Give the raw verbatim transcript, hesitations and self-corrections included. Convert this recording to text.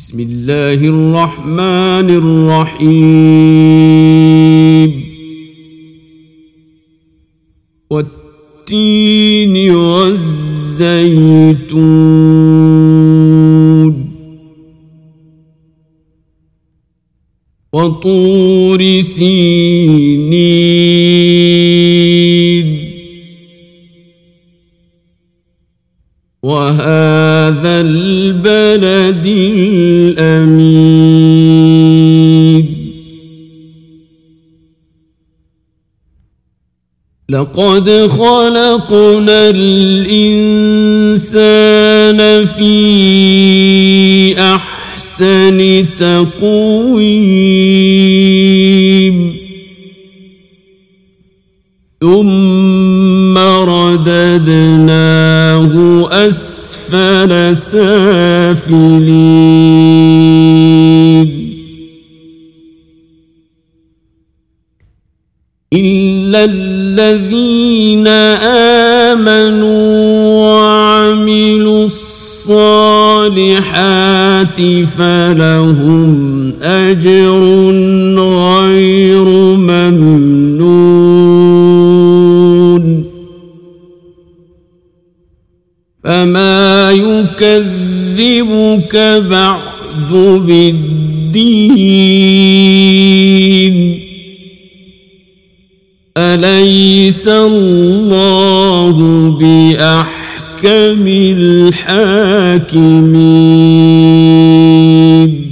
بسم الله الرحمن الرحيم والتين والزيتون وطور سينين وهذا البلد الأمين لقد خلقنا الإنسان في أحسن تقويم ثم رددناه أسفل سافلين إلا الذين آمنوا وعملوا الصالحات فلهم أجر غير ممنون فما يكذبك بعد بالدين أليس الله بأحكم الحاكمين